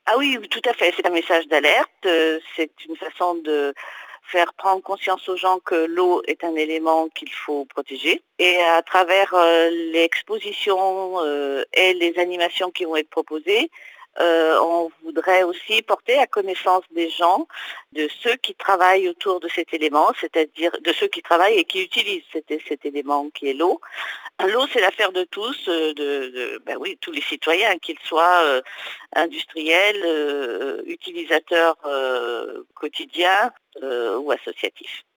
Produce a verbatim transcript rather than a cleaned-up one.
Ah oui, tout à fait, c'est un message d'alerte, heu, c'est une façon de faire prendre conscience aux gens que l'eau est un élément qu'il faut protéger et à travers, heu, l'exposition, heu et les animations qui vont être proposées, heu, on voudrait aussi porter à connaissance des gens, de ceux qui travaillent autour de cet élément, c'est-à-dire de ceux qui travaillent et qui utilisent cet é cet élément qui est l'eau. L'eau, c'est l'affaire de tous, heu, de de bah, oui, tous les citoyens, qu'ils soient, heu, industriels, heu, utilisateurs, heu, quotidiens, heu, ou associatifs.